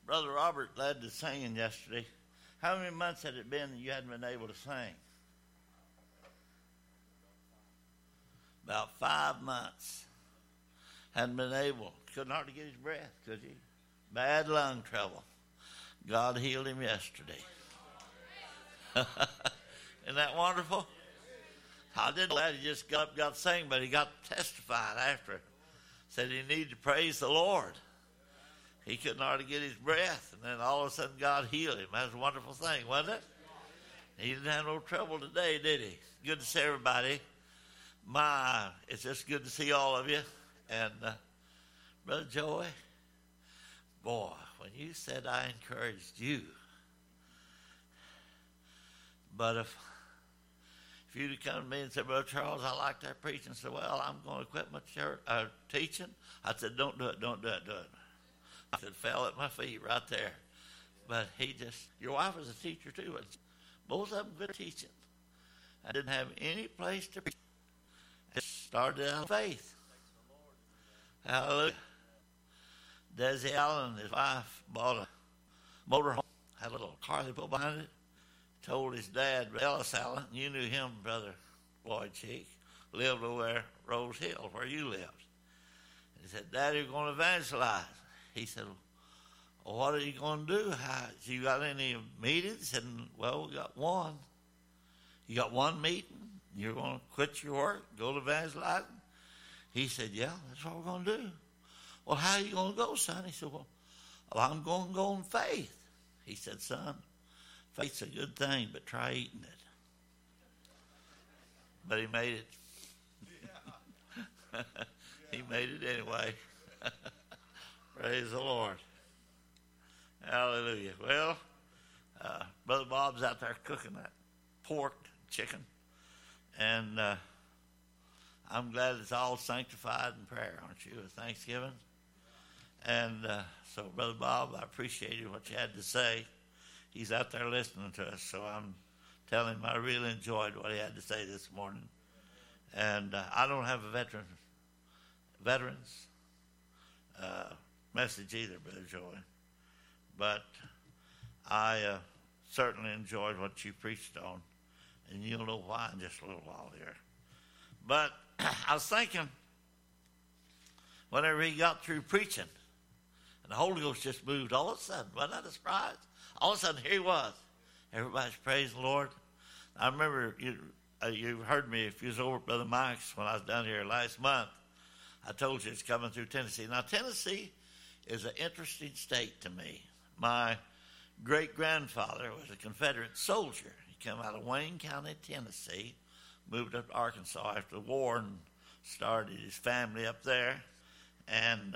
Brother Robert led the singing yesterday. How many months had it been that you hadn't been able to sing? About 5 months. Hadn't been able. Couldn't hardly get his breath, could he? Bad lung trouble. God healed him yesterday. Isn't that wonderful? I didn't let him just got up, got to sing, but he got testified after. Said he needed to praise the Lord. He couldn't hardly get his breath, and then all of a sudden God healed him. That was a wonderful thing, wasn't it? He didn't have no trouble today, did he? Good to see everybody. It's just good to see all of you. And Brother Joey, boy, when you said I encouraged you, but if you'd have come to me and said, Brother Charles, I like that preaching, said, well, I'm going to quit my teaching. I said, don't do it, don't do it, do it. I said, fell at my feet right there. But your wife was a teacher too. But both of them good teaching. I didn't have any place to preach. It started out of faith. Hallelujah. Desi Allen and his wife bought a motorhome, had a little car they put behind it. Told his dad, Ellis Allen, you knew him, Brother Floyd Cheek, lived over there, Rose Hill, where you lived. He said, Daddy, we're going to evangelize. He said, well, what are you going to do? You got any meetings? He said, well, we got one. You got one meeting? You're going to quit your work, go to evangelizing? He said, yeah, that's what we're going to do. Well, how are you going to go, son? He said, well, I'm going to go in faith. He said, son, faith's a good thing, but try eating it. But he made it. Yeah. He made it anyway. Praise the Lord. Hallelujah. Well, Brother Bob's out there cooking that pork, chicken, and I'm glad it's all sanctified in prayer, aren't you, with Thanksgiving? And so, Brother Bob, I appreciated what you had to say. He's out there listening to us, so I'm telling him I really enjoyed what he had to say this morning. And I don't have a veterans message either, Brother Joey. But I certainly enjoyed what you preached on, and you'll know why in just a little while here. But I was thinking, whenever he got through preaching, and the Holy Ghost just moved all of a sudden, wasn't that a surprise? All of a sudden, here he was. Everybody's praising the Lord. I remember you heard me if you was over at Brother Mike's when I was down here last month. I told you it's coming through Tennessee. Now, Tennessee is an interesting state to me. My great-grandfather was a Confederate soldier. He came out of Wayne County, Tennessee, moved up to Arkansas after the war and started his family up there. And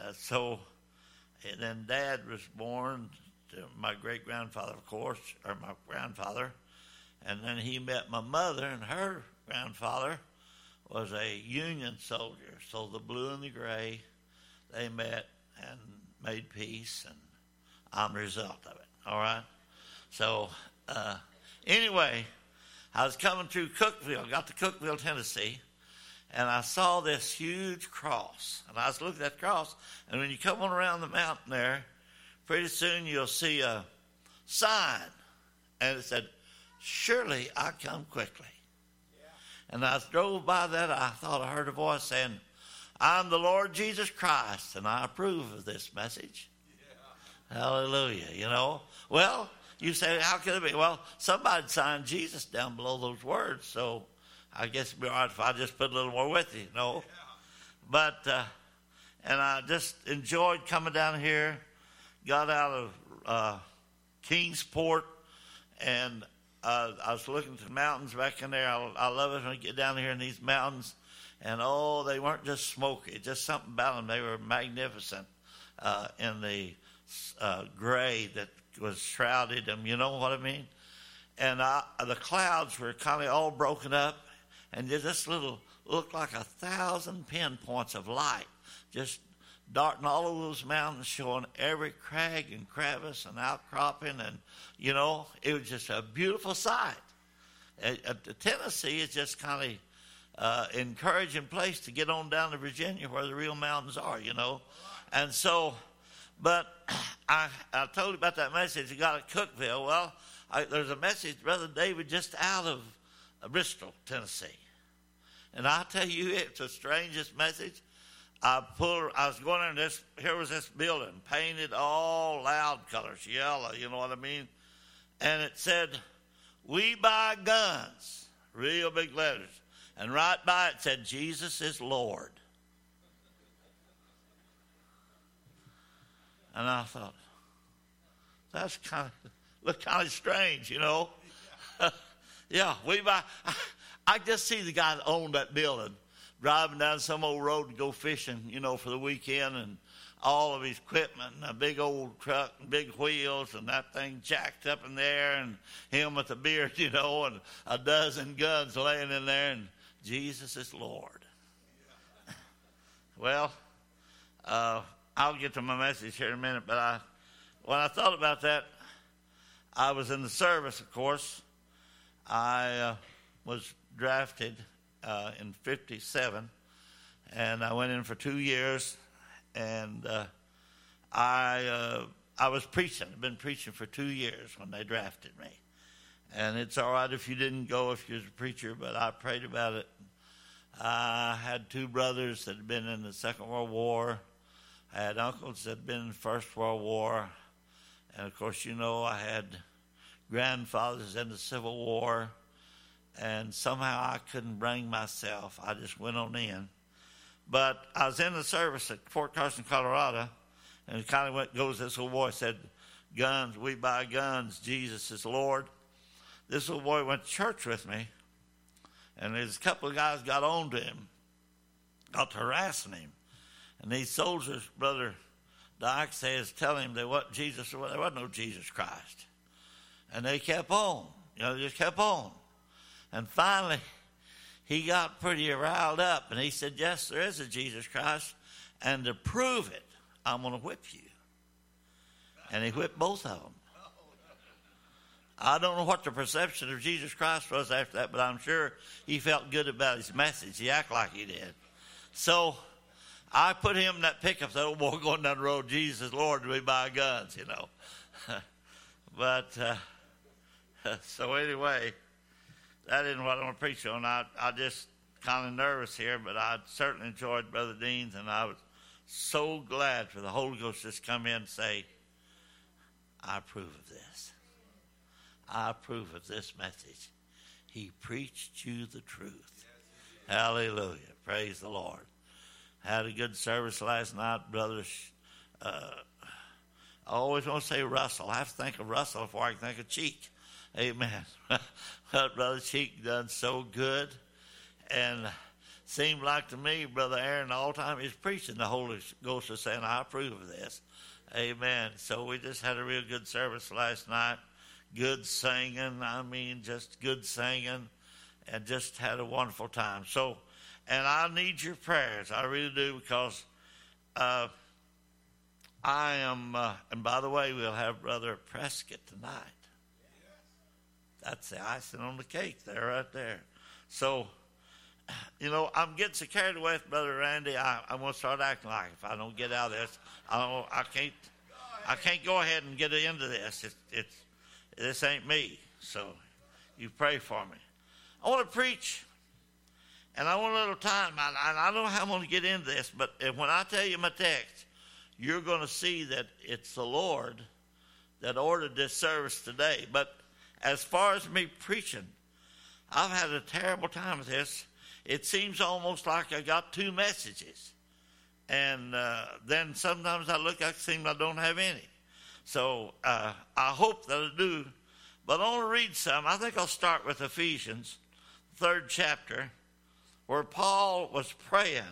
and then Dad was born to my great-grandfather, of course, or my grandfather. And then he met my mother, and her grandfather was a Union soldier. So the blue and the gray, they met and made peace, and I'm the result of it, all right? So anyway, I was coming through Cookeville, got to Cookeville, Tennessee, and I saw this huge cross. And I was looking at that cross, and when you come on around the mountain there, pretty soon you'll see a sign, and it said, surely I come quickly. Yeah. And I drove by that, I thought I heard a voice saying, I'm the Lord Jesus Christ, and I approve of this message. Yeah. Hallelujah, you know. Well, you say, how could it be? Well, somebody signed Jesus down below those words, so I guess it'd be all right if I just put a little more with you, you know. Yeah. But, and I just enjoyed coming down here, got out of Kingsport, and I was looking at the mountains back in there. I love it when I get down here in these mountains. And, they weren't just smoky. Just something about them. They were magnificent in the gray that was shrouded them. You know what I mean? And the clouds were kind of all broken up. And just looked like 1,000 pinpoints of light just darting all over those mountains, showing every crag and crevice and outcropping. And, you know, it was just a beautiful sight. Tennessee is just kind of encouraging place to get on down to Virginia where the real mountains are, you know. And so But I told you about that message he got at Cookeville. Well, there's a message, Brother David, just out of Bristol, Tennessee. And I tell you, it's the strangest message. I was going in here was this building, painted all loud colors, yellow, you know what I mean? And it said, "We buy guns," real big letters. And right by it said, "Jesus is Lord." And I thought, that's look kind of strange, you know. Yeah, I just see the guy that owned that building driving down some old road to go fishing, you know, for the weekend, and all of his equipment, and a big old truck, and big wheels, and that thing jacked up in there, and him with a beard, you know, and a dozen guns laying in there, and Jesus is Lord. Well, I'll get to my message here in a minute, but when I thought about that, I was in the service, of course. I was drafted in 57, and I went in for 2 years, and I was preaching. I've been preaching for 2 years when they drafted me. And it's all right if you didn't go if you're a preacher, but I prayed about it. I had 2 brothers that had been in the Second World War. I had uncles that had been in the First World War. And, of course, you know, I had grandfathers in the Civil War. And somehow I couldn't bring myself. I just went on in. But I was in the service at Fort Carson, Colorado, and it kind of goes this little boy said, "Guns, we buy guns, Jesus is Lord." This little boy went to church with me, and there's a couple of guys got on to him, got to harassing him. And these soldiers, Brother Dyke says, tell him there wasn't no Jesus Christ. And they kept on, they just kept on. And finally, he got pretty riled up, and he said, "Yes, there is a Jesus Christ, and to prove it, I'm going to whip you." And he whipped both of them. I don't know what the perception of Jesus Christ was after that, but I'm sure he felt good about his message. He acted like he did. So I put him in that pickup, that old boy going down the road, "Jesus is Lord, we buy guns," you know. But, so anyway, that isn't what I'm going to preach on. I just kind of nervous here, but I certainly enjoyed Brother Dean's, and I was so glad for the Holy Ghost to just come in and say, "I approve of this. I approve of this message. He preached you the truth." Hallelujah. Praise the Lord. Had a good service last night, brothers. I always want to say Russell. I have to think of Russell before I can think of Cheek. Amen. But Brother Cheek done so good. And seemed like to me, Brother Aaron, all the time he's preaching, the Holy Ghost was saying, "I approve of this." Amen. So we just had a real good service last night. Good singing. I mean, just good singing. And just had a wonderful time. So, and I need your prayers. I really do, because I am, and by the way, we'll have Brother Prescott tonight. That's the icing on the cake there, right there. So, I'm getting so carried away with Brother Randy. I'm going to start acting like if I don't get out of this, I can't go ahead and get into this. This ain't me. So, you pray for me. I want to preach, and I want a little time. I don't know how I'm going to get into this, but when I tell you my text, you're going to see that it's the Lord that ordered this service today. But as far as me preaching, I've had a terrible time with this. It seems almost like I got 2 messages. And then sometimes I look, it seems I don't have any. So I hope that I do. But I want to read some. I think I'll start with Ephesians, 3rd chapter, where Paul was praying.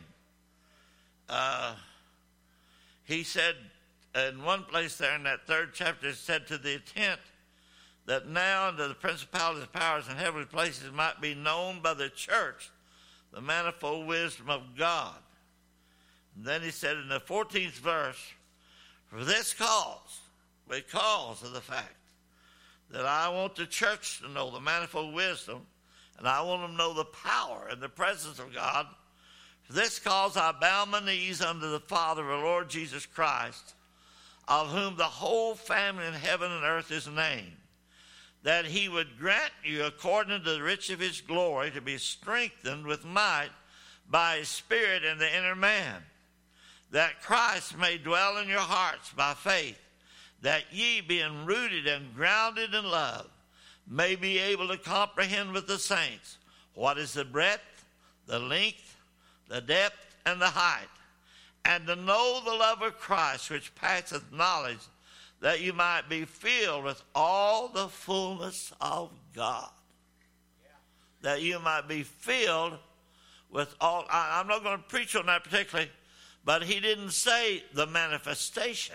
He said, in one place there in that 3rd chapter, it said, "To the intent that now unto the principalities and powers in heavenly places might be known by the church the manifold wisdom of God." And then he said in the 14th verse, "For this cause," because of the fact that I want the church to know the manifold wisdom, and I want them to know the power and the presence of God, "For this cause I bow my knees unto the Father of our Lord Jesus Christ, of whom the whole family in heaven and earth is named, that he would grant you, according to the riches of his glory, to be strengthened with might by his Spirit in the inner man, that Christ may dwell in your hearts by faith, that ye, being rooted and grounded in love, may be able to comprehend with the saints what is the breadth, the length, the depth, and the height, and to know the love of Christ which passeth knowledge, that you might be filled with all the fullness of God. That you might be filled with all. I'm not going to preach on that particularly, but he didn't say the manifestation.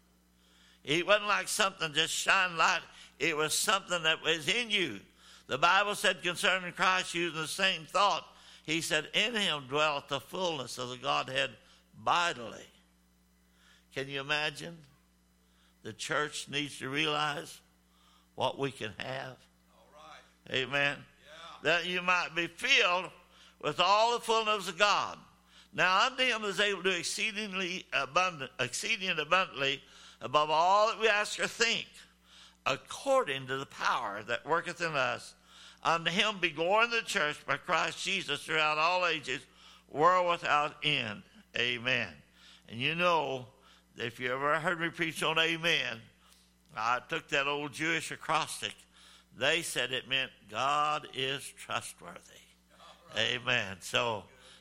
It wasn't like something just shine light. It was something that was in you. The Bible said concerning Christ, using the same thought, he said, in him dwelleth the fullness of the Godhead bodily. Can you imagine? The church needs to realize what we can have. All right. Amen. Yeah. That you might be filled with all the fullness of God. Now unto him is able to do exceeding abundantly above all that we ask or think, according to the power that worketh in us. Unto him be glory in the church by Christ Jesus throughout all ages, world without end. Amen. And you know, if you ever heard me preach on amen, I took that old Jewish acrostic. They said it meant God is trustworthy. Right. Amen. So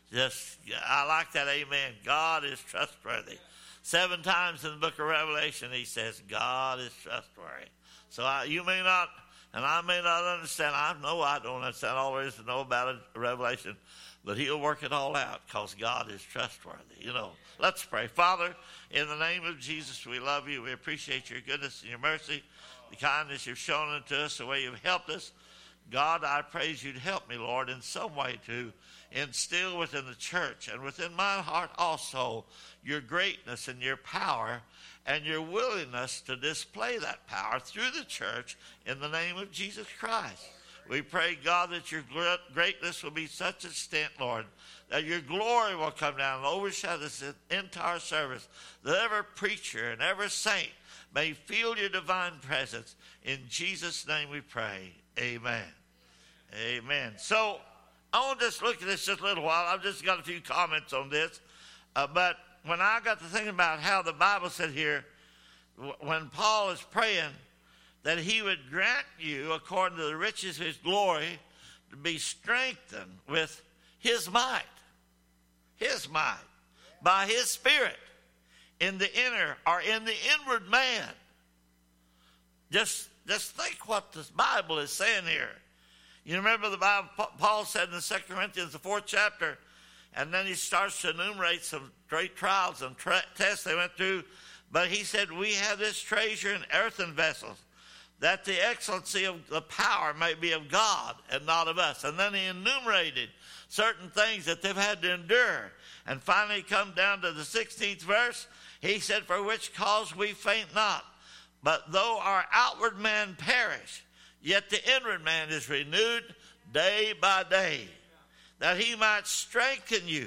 I like that amen. God is trustworthy. 7 times in the book of Revelation, he says, God is trustworthy. So you may not, and I may not understand. I know I don't understand all there is to know about it, Revelation, but he'll work it all out because God is trustworthy. You know, let's pray. Father, in the name of Jesus, we love you. We appreciate your goodness and your mercy, the kindness you've shown unto us, the way you've helped us. God, I praise you to help me, Lord, in some way to instill within the church and within my heart also your greatness and your power and your willingness to display that power through the church in the name of Jesus Christ. We pray, God, that your greatness will be such extent, Lord, that your glory will come down and overshadow this entire service, that every preacher and every saint may feel your divine presence. In Jesus' name we pray. Amen. Amen. So I want to just look at this just a little while. I've just got a few comments on this. But when I got to thinking about how the Bible said here, when Paul is praying, that he would grant you, according to the riches of his glory, to be strengthened with his might, by his Spirit, in the inner or in the inward man. Just think what this Bible is saying here. You remember the Bible, Paul said in 2 Corinthians, the 4th chapter, and then he starts to enumerate some great trials and tests they went through. But he said, we have this treasure in earthen vessels, that the excellency of the power may be of God and not of us. And then he enumerated certain things that they've had to endure. And finally come down to the 16th verse. He said, for which cause we faint not. But though our outward man perish, yet the inward man is renewed day by day, that he might strengthen you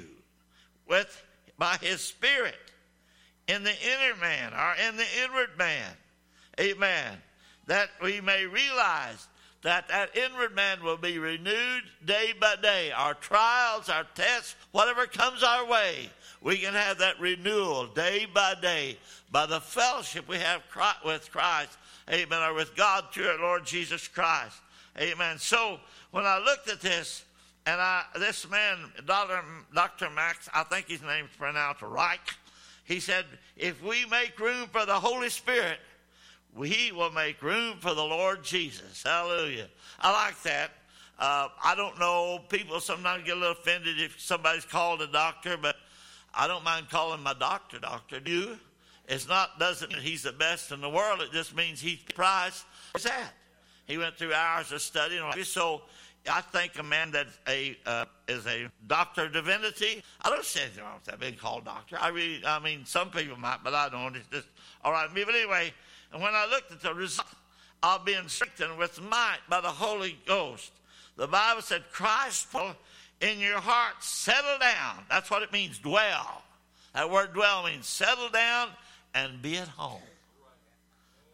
by his Spirit in the inner man or in the inward man. Amen. That we may realize that inward man will be renewed day by day. Our trials, our tests, whatever comes our way, we can have that renewal day by day by the fellowship we have with Christ. Amen. Or with God through our Lord Jesus Christ. Amen. So when I looked at this, and this man, Dr. Max, I think his name's pronounced Reich, he said, if we make room for the Holy Spirit, we will make room for the Lord Jesus. Hallelujah. I like that. I don't know, people sometimes get a little offended if somebody's called a doctor, but I don't mind calling my doctor, do you? Doesn't mean he's the best in the world. It just means he's prized. Where's that? He went through hours of study. So I think a man that is a doctor of divinity, I don't say anything wrong with that being called doctor. I mean, some people might, but I don't. It's just all right. But anyway, and when I looked at the result of being strengthened with might by the Holy Ghost, the Bible said, Christ will in your heart settle down. That's what it means, dwell. That word dwell means settle down and be at home.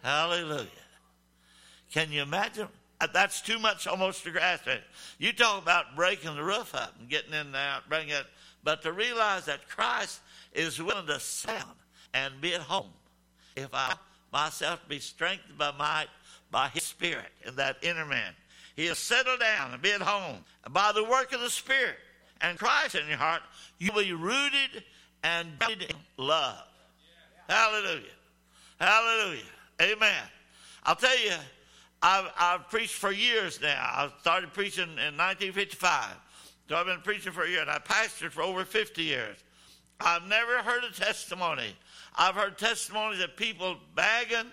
Hallelujah. Can you imagine? That's too much almost to grasp it. You talk about breaking the roof up and getting in there, bringing it. But to realize that Christ is willing to sit down and be at home. If I myself be strengthened by might, by his Spirit in that inner man. He'll settle down and be at home. And by the work of the Spirit and Christ in your heart, you'll be rooted and grounded in love. Hallelujah. Hallelujah. Amen. I'll tell you, I've preached for years now. I started preaching in 1955. So I've been preaching for a year, and I pastored for over 50 years. I've never heard a testimony. I've heard testimonies of people begging,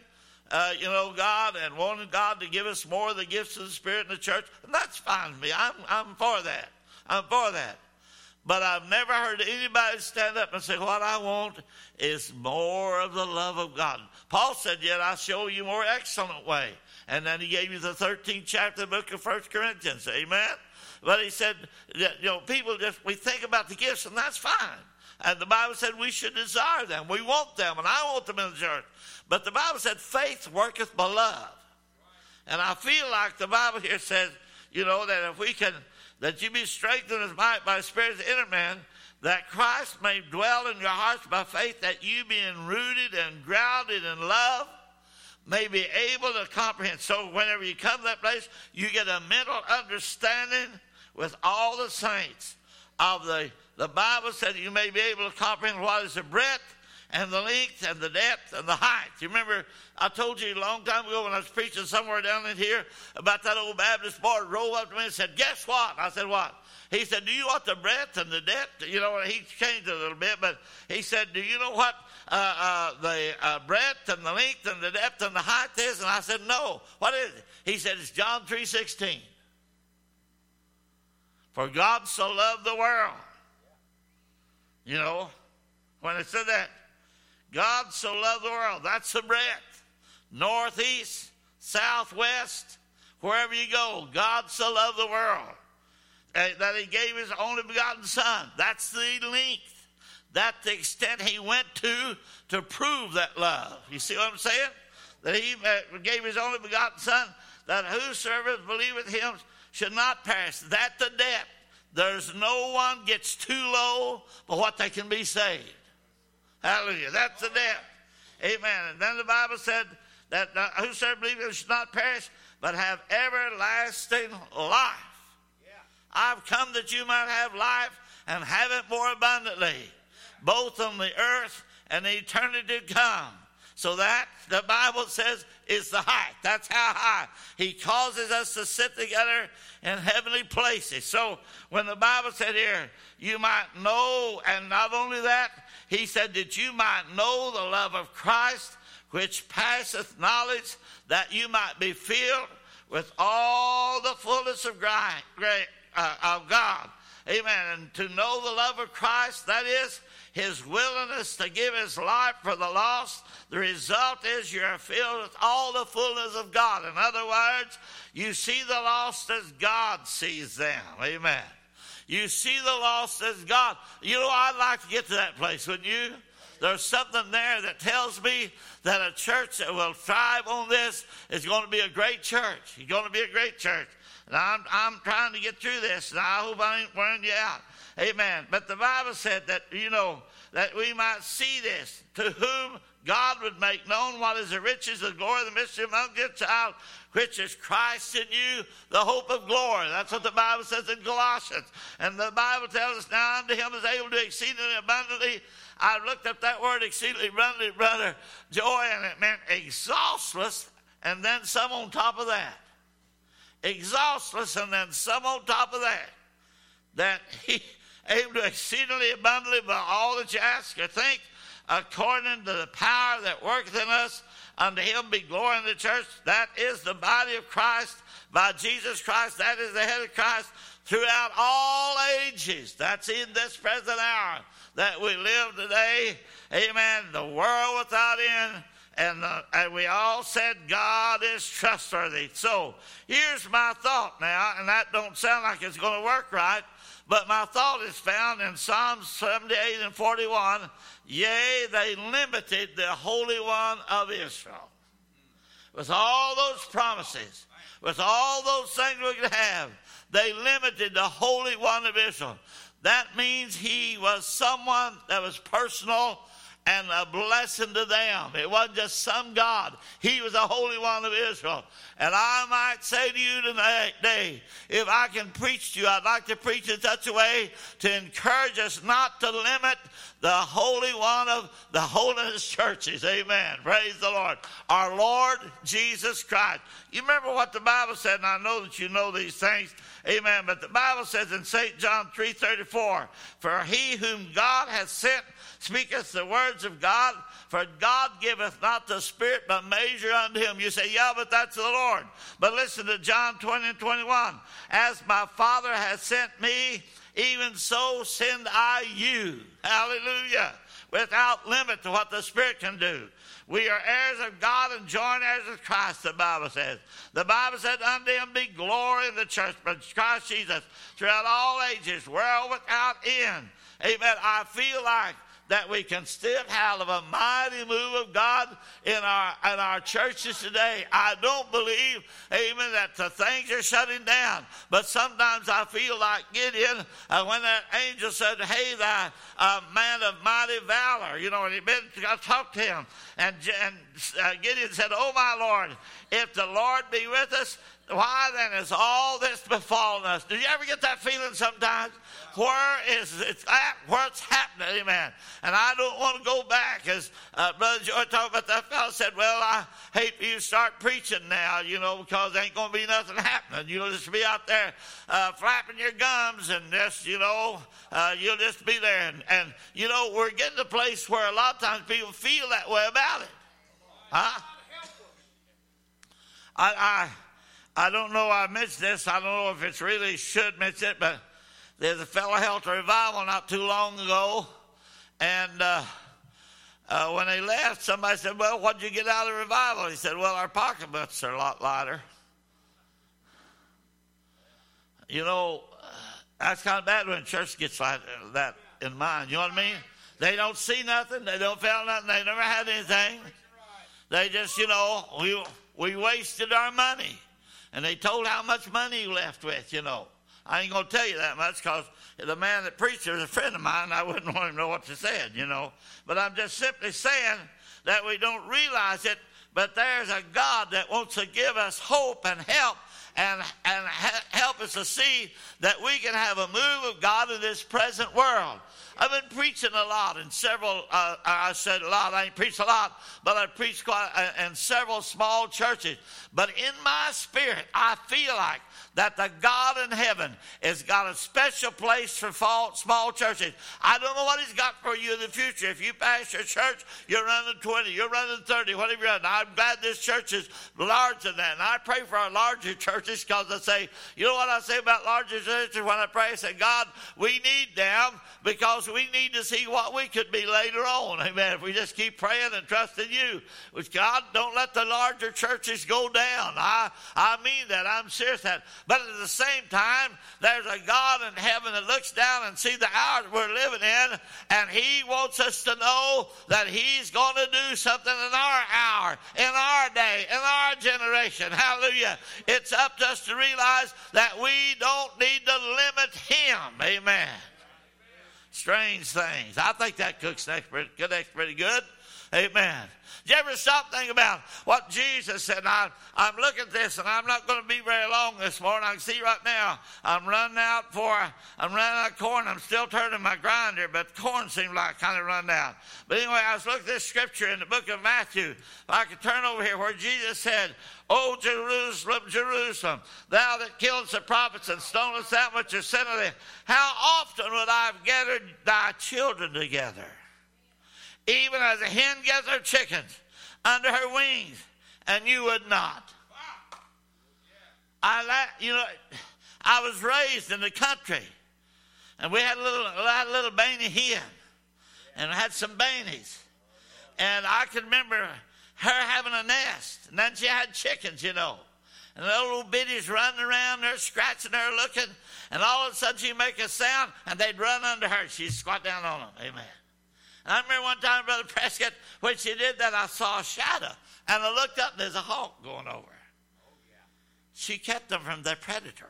God and wanting God to give us more of the gifts of the Spirit in the church. And that's fine with me. I'm for that. I'm for that. But I've never heard anybody stand up and say, what I want is more of the love of God. Paul said, yet I show you more excellent way. And then he gave you the 13th chapter of the book of 1 Corinthians. Amen? But he said, people we think about the gifts, and that's fine. And the Bible said we should desire them. We want them, and I want them in the church. But the Bible said faith worketh by love. And I feel like the Bible here says, that if we can, that you be strengthened as might by the Spirit of the inner man, that Christ may dwell in your hearts by faith, that you being rooted and grounded in love, may be able to comprehend. So whenever you come to that place, you get a mental understanding with all the saints of the Bible said you may be able to comprehend what is the breadth and the length and the depth and the height. You remember I told you a long time ago when I was preaching somewhere down in here about that old Baptist boy rolled up to me and said, guess what? I said, what? He said, do you want the breadth and the depth? He changed it a little bit, but he said, do you know what the breadth and the length and the depth and the height is? And I said, no. What is it? He said, it's John 3:16. For God so loved the world. When it said that, God so loved the world. That's the breadth. Northeast, southwest, wherever you go, God so loved the world that he gave his only begotten Son. That's the length. That's the extent he went to prove that love. You see what I'm saying? That he gave his only begotten Son, that whosoever believeth him should not perish. That's the depth. There's no one gets too low but what they can be saved. Hallelujah. That's the depth. Amen. And then the Bible said that whosoever believeth should not perish but have everlasting life. I've come that you might have life and have it more abundantly, both on the earth and eternity to come. So that, the Bible says, is the height. That's how high. He causes us to sit together in heavenly places. So when the Bible said here, you might know, and not only that, he said that you might know the love of Christ, which passeth knowledge, that you might be filled with all the fullness of God. Amen. And to know the love of Christ, that is his willingness to give his life for the lost. The result is you're filled with all the fullness of God. In other words, you see the lost as God sees them. Amen. You see the lost as God. I'd like to get to that place, wouldn't you? There's something there that tells me that a church that will thrive on this is going to be a great church. It's going to be a great church. And I'm trying to get through this, and I hope I ain't wearing you out. Amen. But the Bible said that, that we might see this, to whom God would make known what is the riches of the glory of the mystery among the Gentiles, which is Christ in you, the hope of glory. That's what the Bible says in Colossians. And the Bible tells us, now unto him is able to do exceedingly abundantly. I looked up that word exceedingly abundantly, brother, joy, and it meant exhaustless, and then some on top of that. Exhaustless, and then some on top of that. That he able to exceedingly abundantly by all that you ask or think, according to the power that worketh in us. Unto him be glory in the church. That is the body of Christ, by Jesus Christ. That is the head of Christ throughout all ages. That's in this present hour that we live today. Amen. The world without end. And we all said God is trustworthy. So here's my thought now, and that don't sound like it's going to work right, but my thought is found in Psalms 78 and 41. Yea, they limited the Holy One of Israel. with all those promises, with all those things we could have, they limited the Holy One of Israel. That means he was someone that was personal and a blessing to them. It wasn't just some God. He was the Holy One of Israel. And I might say to you today, if I can preach to you, I'd like to preach in such a way to encourage us not to limit the Holy One of the Holiness churches. Amen. Praise the Lord. Our Lord Jesus Christ. You remember what the Bible said, and I know that you know these things. Amen. But the Bible says in St. John 3:34, for he whom God hath sent speaketh the words of God, for God giveth not the Spirit but measure unto him. You say, yeah, but that's the Lord. But listen to John 20:21. As my Father hath sent me, even so send I you. Hallelujah. Without limit to what the Spirit can do. We are heirs of God and joint heirs of Christ, the Bible says. The Bible said, unto him be glory in the church, but Christ Jesus throughout all ages, world without end. Amen. I feel like that we can still have a mighty move of God in our churches today. I don't believe, amen, that the things are shutting down. But sometimes I feel like Gideon, when that angel said, hey, thou man of mighty valor, and I talked to him. And Gideon said, oh, my Lord, if the Lord be with us, why then is all this befallen us? Do you ever get that feeling sometimes? Where is it at? What's happening? Amen. And I don't want to go back, as Brother Joy talked about. That fellow said, well, I hate for you to start preaching now, because there ain't going to be nothing happening. You'll just be out there flapping your gums and just, you'll just be there. And we're getting to a place where a lot of times people feel that way about it. Huh? I don't know, I mentioned this. I don't know if it's really should mention it, but there's a fellow held a revival not too long ago. And when they left, somebody said, well, what did you get out of the revival? He said, well, our pocketbooks are a lot lighter. That's kind of bad when church gets like that in mind. You know what I mean? They don't see nothing. They don't feel nothing. They never had anything. They just, we wasted our money. And they told how much money you left with, I ain't going to tell you that much because the man that preached there is a friend of mine. I wouldn't want him to know what to say, But I'm just simply saying that we don't realize it, but there's a God that wants to give us hope and help and help us to see that we can have a move of God in this present world. I've been preaching a lot in several, I said a lot, I ain't preached a lot, but I preached quite in several small churches. But in my spirit, I feel like that the God in heaven has got a special place for small churches. I don't know what he's got for you in the future. If you pass your church, you're running 20, you're running 30, whatever you're running. I'm glad this church is larger than that. And I pray for our larger churches because I say, you know what I say about larger churches when I pray? I say, God, we need them because we need to see what we could be later on. Amen. If we just keep praying and trusting you. Which God, don't let the larger churches go down. I mean that. I'm serious that. But at the same time, there's a God in heaven that looks down and sees the hour that we're living in, and he wants us to know that he's going to do something in our hour, in our day, in our generation. Hallelujah. It's up to us to realize that we don't need to limit him. Amen. Strange things. I think that cooks next pretty good. Amen. Did you ever stop thinking about what Jesus said? I'm looking at this, and I'm not going to be very long this morning. I can see right now I'm running out of corn. I'm still turning my grinder, but corn seems like kind of run out. But anyway, I was looking at this scripture in the book of Matthew. If I could turn over here where Jesus said, O Jerusalem, Jerusalem, thou that killest the prophets and stonest that which is sent of thee, how often would I have gathered thy children together? Even as a hen gathers her chickens under her wings, and you would not. I was raised in the country, and we had a little Baney hen, and had some Banies, and I can remember her having a nest, and then she had chickens, and the little bitties running around there, scratching her, looking, and all of a sudden she'd make a sound, and they'd run under her. She'd squat down on them. Amen. And I remember one time, Brother Prescott, when she did that, I saw a shadow. And I looked up, and there's a hawk going over. She kept them from their predator.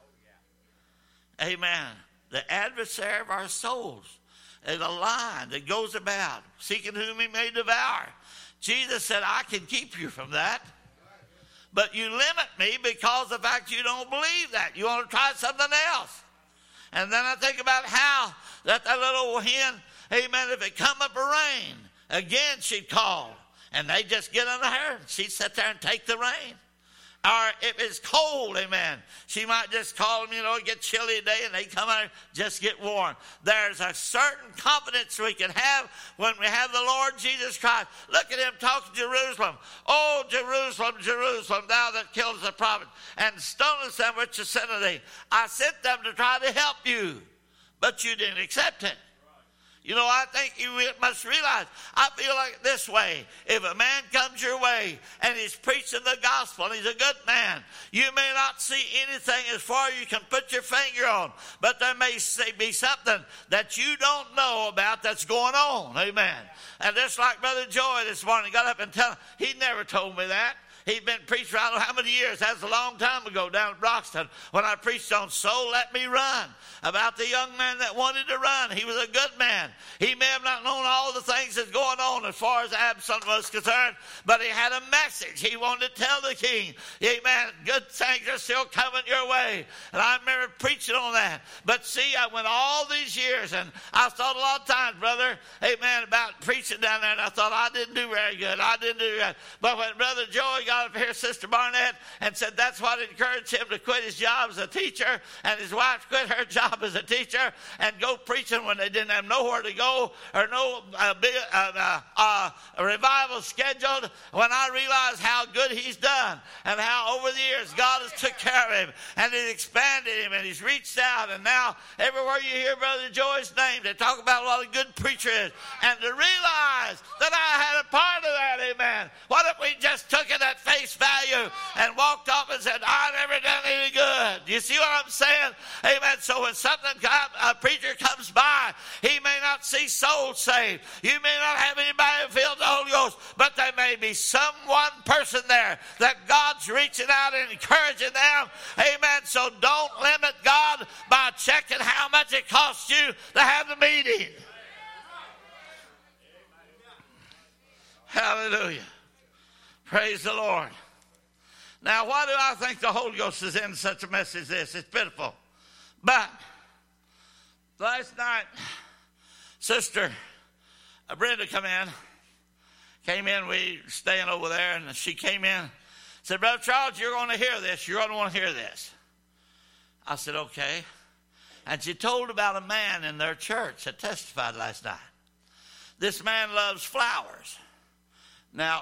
Amen. The adversary of our souls is a lion that goes about, seeking whom he may devour. Jesus said, I can keep you from that. But you limit me because of the fact you don't believe that. You want to try something else. And then I think about how that little hen, amen, if it come up a rain, again she'd call. And they just get under her. And she'd sit there and take the rain. Or if it's cold, amen, she might just call them, it get chilly today, and they come out and just get warm. There's a certain confidence we can have when we have the Lord Jesus Christ. Look at him talking to Jerusalem. Oh, Jerusalem, Jerusalem, thou that killest the prophets, and stonest them which are sent unto thee. I sent them to try to help you, but you didn't accept it. I think you must realize, I feel like this way. If a man comes your way and he's preaching the gospel and he's a good man, you may not see anything as far as you can put your finger on, but there may be something that you don't know about that's going on. Amen. And just like Brother Joy this morning got up and he never told me that. He'd been preaching, I don't know how many years. That was a long time ago down at Broxton when I preached on So Let Me Run, about the young man that wanted to run. He was a good man. He may have not known all the things that's going on as far as Absalom was concerned, but he had a message he wanted to tell the king. Amen. Good things are still coming your way. And I remember preaching on that. But see, I went all these years, and I thought a lot of times, brother, amen, about preaching down there, and I thought I didn't do very good. I didn't do good. But when Brother Joey got up here, Sister Barnett, and said that's what encouraged him to quit his job as a teacher, and his wife quit her job as a teacher and go preaching when they didn't have nowhere to go or no revival scheduled. When I realized how good he's done and how over the years God has took care of him and he's expanded him and he's reached out, and now everywhere you hear Brother Joy's name, they talk about what a good preacher is, and to realize that I had a part of that. Amen. What if we just took it at face value and walked off and said, I never done any good? You see what I'm saying? Amen. So when a preacher comes by, he may not see souls saved. You may not have anybody filled with the Holy Ghost, but there may be one person there that God's reaching out and encouraging them. Amen. So don't limit God by checking how much it costs you to have the meeting. Hallelujah. Praise the Lord. Now, why do I think the Holy Ghost is in such a mess as this? It's pitiful. But last night, Sister Brenda came in, we staying over there, and she came in, said, Brother Charles, you're going to hear this. You're going to want to hear this. I said, okay. And she told about a man in their church that testified last night. This man loves flowers. Now,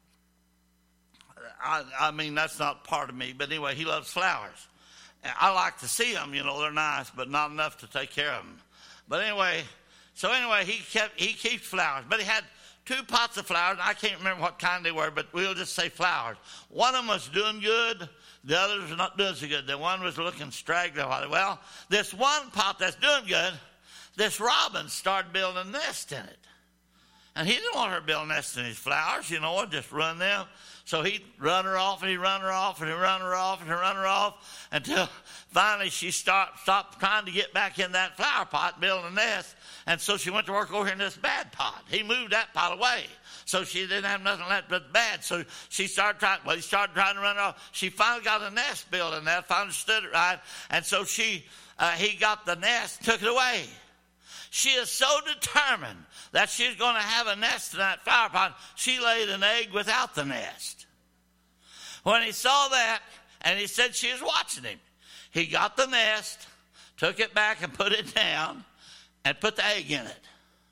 I mean, that's not part of me, but anyway, he loves flowers. And I like to see them, they're nice, but not enough to take care of them. But anyway, he keeps flowers, but he had 2 pots of flowers, and I can't remember what kind they were, but we'll just say flowers. One of them was doing good, the other was not doing so good. The one was looking straggly. Well, this one pot that's doing good, this robin started building a nest in it. And he didn't want her to build a nest in his flowers, just run them. So he'd run her off, and he'd run her off, and he'd run her off, and he'd run her off, until finally she stopped trying to get back in that flower pot, build a nest. And so she went to work over here in this bad pot. He moved that pot away. So she didn't have nothing left but bad. So he started trying to run her off. She finally got a nest built in there, finally stood it right. And so he got the nest, took it away. She is so determined that she's going to have a nest in that flower pot, she laid an egg without the nest. When he saw that, and he said she was watching him, he got the nest, took it back and put it down, and put the egg in it.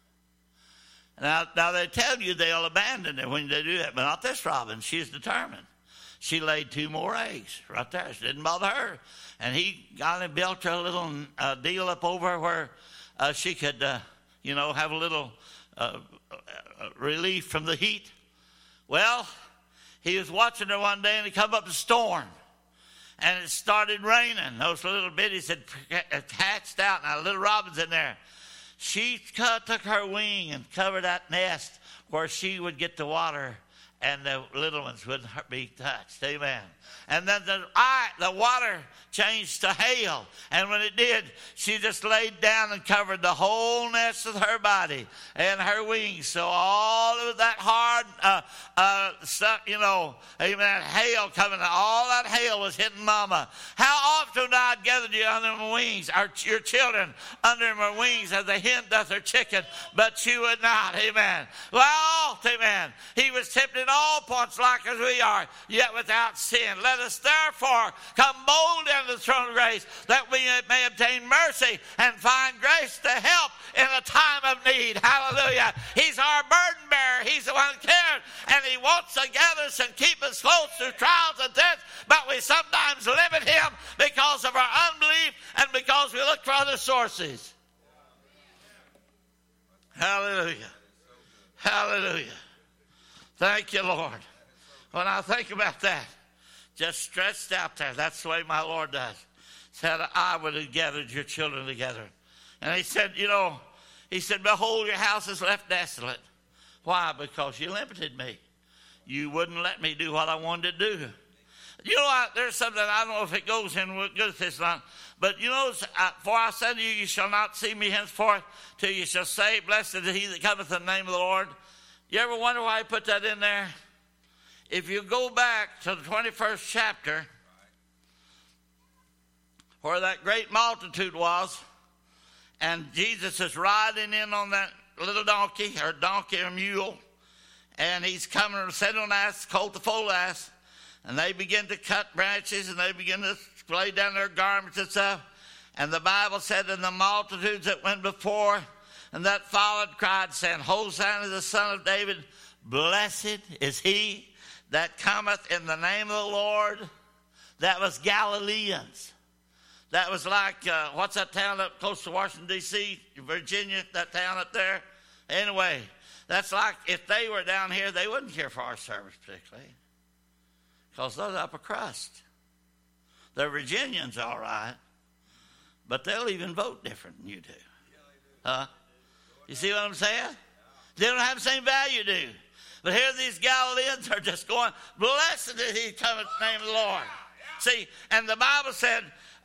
Now they tell you they'll abandon it when they do that, but not this robin. She's determined. She laid 2 more eggs right there. It didn't bother her. And he got and built her a little deal up over where she could, have a little relief from the heat. Well, he was watching her one day, and it come up a storm. And it started raining. Those little bitties had hatched out, and little robins in there. She took her wing and covered that nest where she would get the water and the little ones wouldn't be touched. Amen. And then the water changed to hail. And when it did, she just laid down and covered the whole nest of her body and her wings. So all of that hard stuff, amen, hail coming, all that hail was hitting Mama. How often I'd gathered you under my wings, your children under my wings as a hen doth her chicken, but you would not. Amen. Well, amen. He was tempted in all points like as we are, yet without sin. Let us therefore come bold into the throne of grace, that we may obtain mercy and find grace to help in a time of need. Hallelujah. He's our burden bearer. He's the one who cares, and he wants to gather us and keep us close through trials and tests, but we sometimes limit him because of our unbelief and because we look for other sources. Hallelujah. Hallelujah. Thank you, Lord. When I think about that, just stretched out there, that's the way my Lord does. Said, I would have gathered your children together. And he said, behold, your house is left desolate. Why? Because you limited me. You wouldn't let me do what I wanted to do. There's something, I don't know if it goes in with this line, but for I said to you, you shall not see me henceforth till you shall say, blessed is he that cometh in the name of the Lord. You ever wonder why he put that in there? If you go back to the 21st chapter, where that great multitude was, and Jesus is riding in on that little donkey or mule, and he's coming and sitting on ass, colt the foal ass, and they begin to cut branches, and they begin to lay down their garments and stuff. And the Bible said, and the multitudes that went before and that followed cried, saying, Hosanna, the Son of David, blessed is he that cometh in the name of the Lord. That was Galileans. That was like, what's that town up close to Washington, D.C., Virginia, that town up there? Anyway, that's like if they were down here, they wouldn't care for our service particularly, because they're upper crust. They're Virginians, all right, but they'll even vote different than you do. Huh? You see what I'm saying? They don't have the same value, do you? But here these Galileans are just going, blessed is he cometh in the name of the Lord. See, and the Bible said,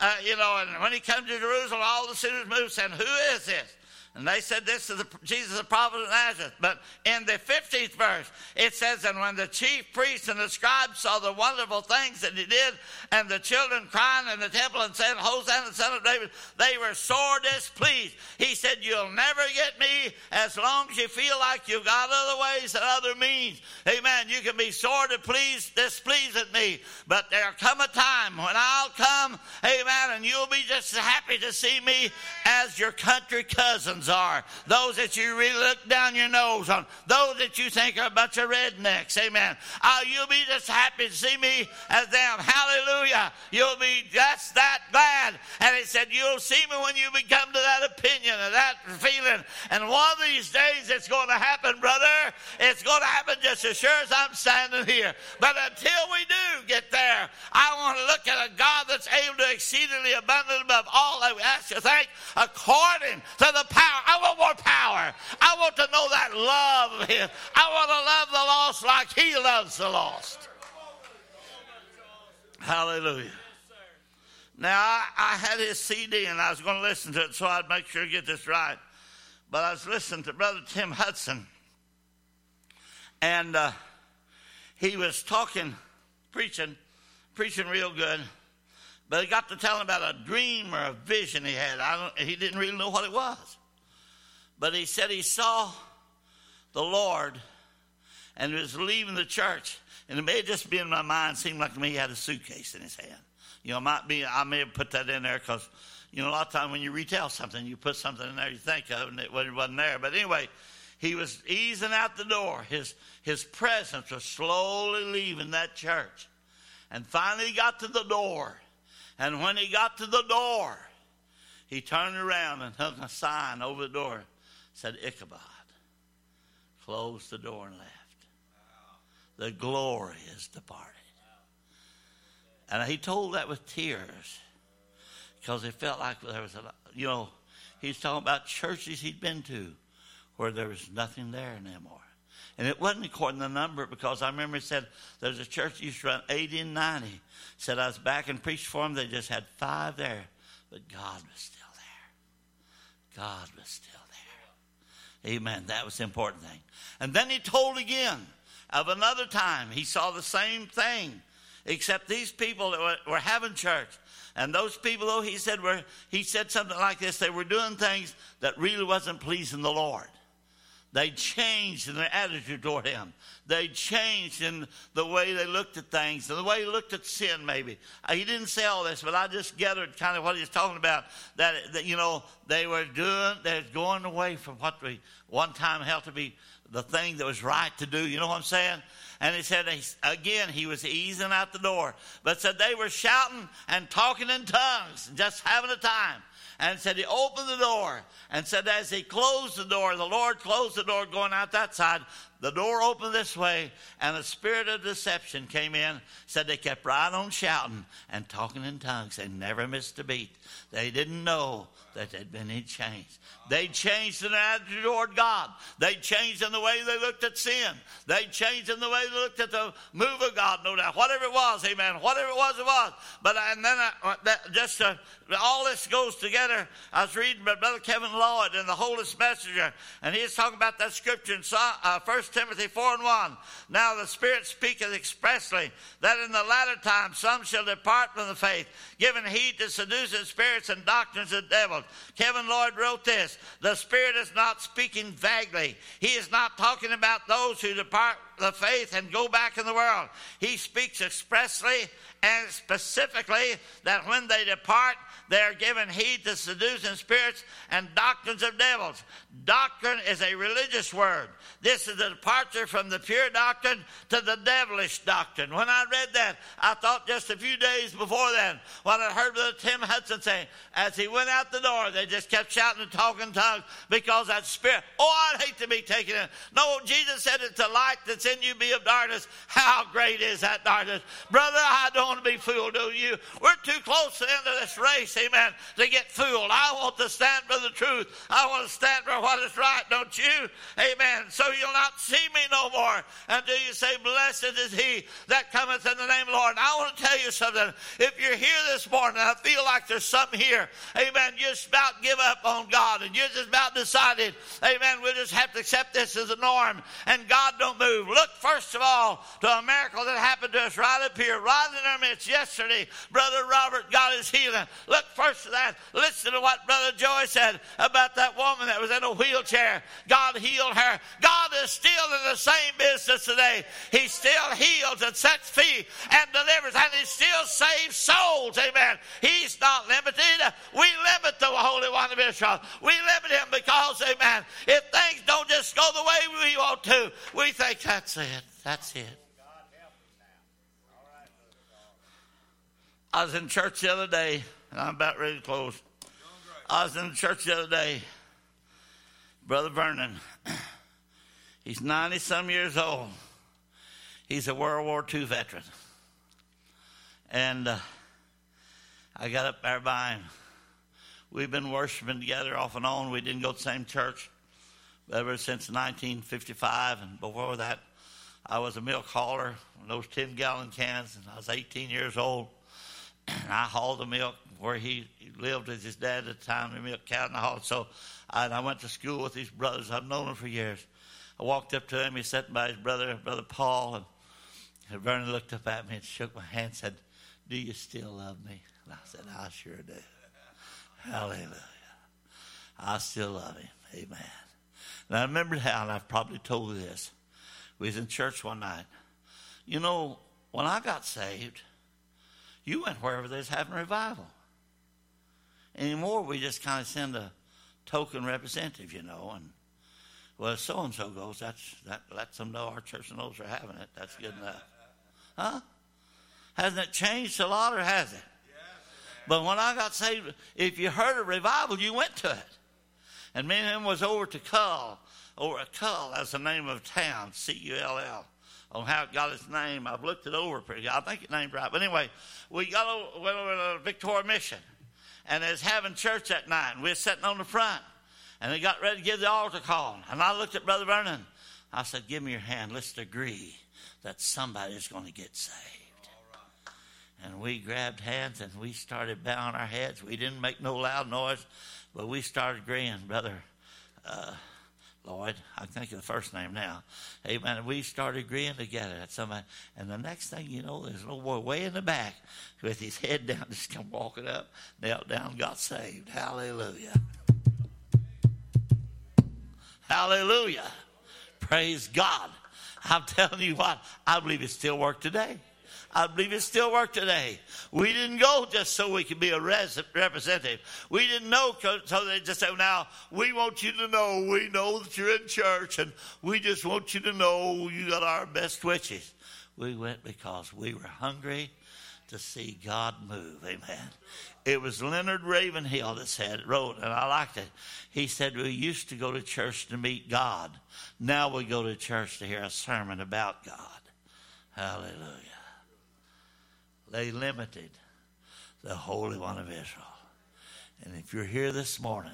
and when he comes to Jerusalem, all the cities moved, saying, who is this? And they said, this is Jesus, the prophet of Nazareth. But in the 15th verse, it says, and when the chief priests and the scribes saw the wonderful things that he did, and the children crying in the temple and saying, Hosanna, the Son of David, they were sore displeased. He said, you'll never get me as long as you feel like you've got other ways and other means. Amen. You can be sore displeased at me, but there'll come a time when I'll come, amen, and you'll be just as happy to see me as your country cousins are, those that you really look down your nose on, those that you think are a bunch of rednecks. Amen. You'll be just happy to see me as them. Hallelujah. You'll be just that glad. And it said, you'll see me when you become to that opinion and that feeling. And one of these days it's going to happen, brother. It's going to happen just as sure as I'm standing here. But until we do get there, I want to look at a God that's able to exceedingly abundantly above all that we ask or think, according to the power. I want more power. I want to know that love of his. I want to love the lost like he loves the lost. Hallelujah. Now, I had his CD, and I was going to listen to it, so I'd make sure to get this right. But I was listening to Brother Tim Hudson, and he was preaching real good. But he got to telling about a dream or a vision he had. He didn't really know what it was. But he said he saw the Lord and was leaving the church. And it may just be in my mind, seemed like to me he had a suitcase in his hand. I may have put that in there because, a lot of times when you retell something, you put something in there you think of, and it wasn't there. But anyway, he was easing out the door. His presence was slowly leaving that church. And finally he got to the door. And when he got to the door, he turned around and hung a sign over the door. Said, Ichabod. Closed the door and left. The glory is departed. And he told that with tears. Because it felt like there was He's talking about churches he'd been to where there was nothing there anymore. And it wasn't according to the number, because I remember he said there's a church that used to run 80 and 90. Said I was back and preached for them. They just had 5 there. But God was still there. God was still there. Amen. That was the important thing. And then he told again of another time. He saw the same thing, except these people that were having church. And those people, though, he said something like this. They were doing things that really wasn't pleasing the Lord. They changed in their attitude toward him. They changed in the way they looked at things, and the way they looked at sin, maybe. He didn't say all this, but I just gathered kind of what he was talking about, that they were going away from what we one time held to be the thing that was right to do. You know what I'm saying? And he said, again, he was easing out the door. But said they were shouting and talking in tongues, just having a time. And said he opened the door, and said as he closed the door, the Lord closed the door going out that side. The door opened this way, and the spirit of deception came in. Said they kept right on shouting and talking in tongues. They never missed a beat. They didn't know that they'd been in change. They changed in their attitude toward God. They changed in the way they looked at sin. They changed in the way they looked at the move of God, no doubt. Whatever it was, amen. Whatever it was, it was. But all this goes together. I was reading by Brother Kevin Lloyd in the Holiness Messenger, and he was talking about that scripture in 1 Timothy 4:1. Now the Spirit speaketh expressly that in the latter time some shall depart from the faith, giving heed to seducing spirits and doctrines of devils. Kevin Lloyd wrote this: the Spirit is not speaking vaguely. He is not talking about those who depart the faith and go back in the world. He speaks expressly and specifically that when they depart, they are given heed to seducing spirits and doctrines of devils. Doctrine is a religious word. This is a departure from the pure doctrine to the devilish doctrine. When I read that, I thought just a few days before then, when I heard Brother Tim Hudson say, as he went out the door, they just kept shouting and talking tongues because that spirit, I'd hate to be taken in. No, Jesus said it's the light that's in you be of darkness. How great is that darkness? Brother, I don't want to be fooled, do you? We're too close to the end of this race, amen, to get fooled. I want to stand for the truth. I want to stand for what is right, don't you? Amen. So you'll not see me no more until you say, blessed is he that cometh in the name of the Lord. And I want to tell you something. If you're here this morning, I feel like there's some here, amen, you just about give up on God, and you're just about decided, amen, we'll just have to accept this as a norm, and God don't move. Look, first of all, to a miracle that happened to us right up here, right in our midst yesterday. Brother Robert got his healing. Look first to that. Listen to what Brother Joy said about that woman that was in a wheelchair. God healed her. God is still in the same business today. He still heals and sets free and delivers, and he still saves souls. Amen. He's not limited. We limit the Holy One of Israel. We limit him because, amen, if things don't just go the way we want to, we think that's it. That's it. I was in church the other day, and I'm about ready to close. I was in the church the other day. Brother Vernon, he's 90-some years old. He's a World War II veteran. And I got up there by him. We've been worshiping together off and on. We didn't go to the same church ever since 1955. And before that, I was a milk hauler, those 10-gallon cans, and I was 18 years old. And I hauled the milk where he lived with his dad at the time, the milk cow, and I hauled. So I went to school with these brothers. I've known them for years. I walked up to him. He sat by his brother Paul, and Vernon looked up at me and shook my hand and said, do you still love me? And I said, I sure do. Hallelujah. I still love him. Amen. And I remembered how, and I've probably told you this. We was in church one night. You know, when I got saved, you went wherever there's having revival. Anymore, we just kind of send a token representative, and well, so-and-so goes, that lets them know our church knows they're having it. That's good enough. Huh? Hasn't it changed a lot, or has it? But when I got saved, if you heard a revival, you went to it. And me and him was over at Cull. That's the name of a town, C-U-L-L. On how it got its name, I've looked it over pretty good. I think it's named right. But anyway, went over to Victoria Mission. and they was having church that night, and we were sitting on the front, and they got ready to give the altar call. And I looked at Brother Vernon. I said, give me your hand. Let's agree that somebody's going to get saved. And we grabbed hands, and we started bowing our heads. We didn't make no loud noise, but we started agreeing, Brother Lloyd. I can think of the first name now. Amen. And we started agreeing together at somebody. And the next thing you know, there's a little boy way in the back with his head down, just come walking up, knelt down, got saved. Hallelujah. Hallelujah. Praise God. I'm telling you what, I believe it still works today. I believe it still works today. We didn't go just so we could be a representative. We didn't know so they just said, now, we want you to know, we know that you're in church, and we just want you to know you got our best wishes. We went because we were hungry to see God move. Amen. It was Leonard Ravenhill that wrote, and I liked it. He said, we used to go to church to meet God. Now we go to church to hear a sermon about God. Hallelujah. They limited the Holy One of Israel. And if you're here this morning,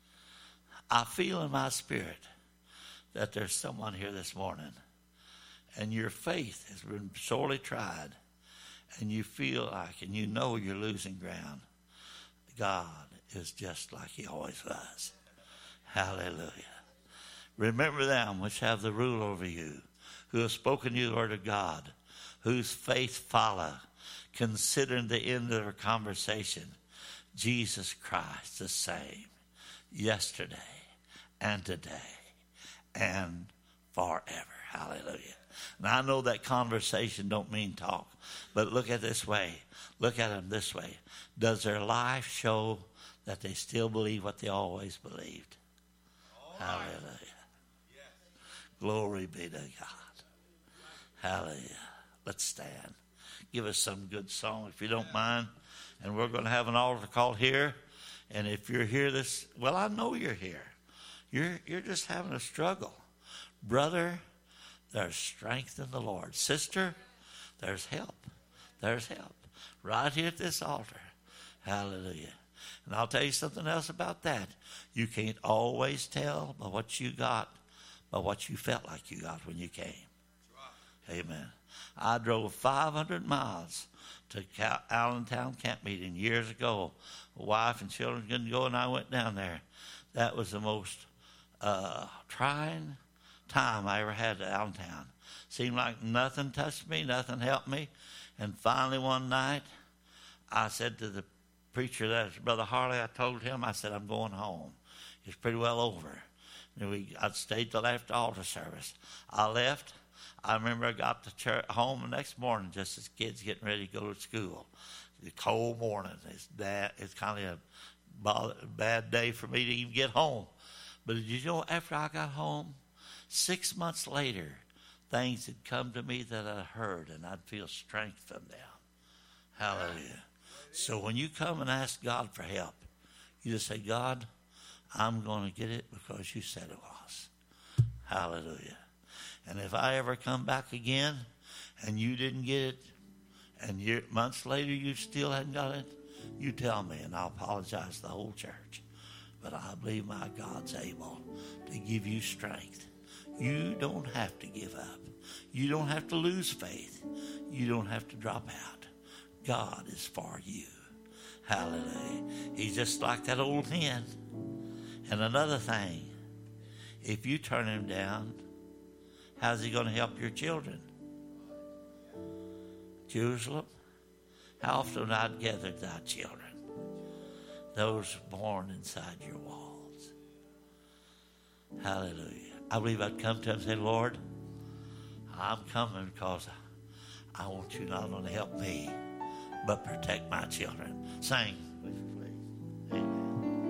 I feel in my spirit that there's someone here this morning, and your faith has been sorely tried, and you feel like, and you know you're losing ground. God is just like he always was. Hallelujah. Remember them which have the rule over you, who have spoken you the word of God, whose faith follow, considering the end of their conversation, Jesus Christ the same, yesterday and today and forever. Hallelujah. And I know that conversation don't mean talk, but look at it this way. Look at them this way. Does their life show that they still believe what they always believed? Hallelujah. Yes. Glory be to God. Hallelujah. Let's stand. Give us some good song if you don't mind. And we're going to have an altar call here. And if you're here I know you're here. You're just having a struggle. Brother, there's strength in the Lord. Sister, there's help. There's help. Right here at this altar. Hallelujah. And I'll tell you something else about that. You can't always tell by what you got, by what you felt like you got when you came. Amen. I drove 500 miles to Allentown camp meeting years ago. My wife and children couldn't go, and I went down there. That was the most trying time I ever had at Allentown. Seemed like nothing touched me, nothing helped me. And finally one night, I said to the preacher, that was Brother Harley, I told him, I said, I'm going home. It's pretty well over. And I stayed till after altar service. I left. I remember I got to church, home the next morning just as kids getting ready to go to school. It's a cold morning. It's kind of a bad day for me to even get home. But did you know, after I got home, 6 months later, things had come to me that I heard, and I'd feel strength from them. Hallelujah. So when you come and ask God for help, you just say, God, I'm going to get it because you said it was. Hallelujah. And if I ever come back again and you didn't get it, and months later you still hadn't got it, you tell me, and I'll apologize to the whole church. But I believe my God's able to give you strength. You don't have to give up. You don't have to lose faith. You don't have to drop out. God is for you. Hallelujah. He's just like that old hen. And another thing, if you turn him down, how's he going to help your children? Jerusalem, how often I'd gathered thy children, those born inside your walls. Hallelujah. I believe I'd come to him and say, Lord, I'm coming because I want you not only to help me, but protect my children. Sing.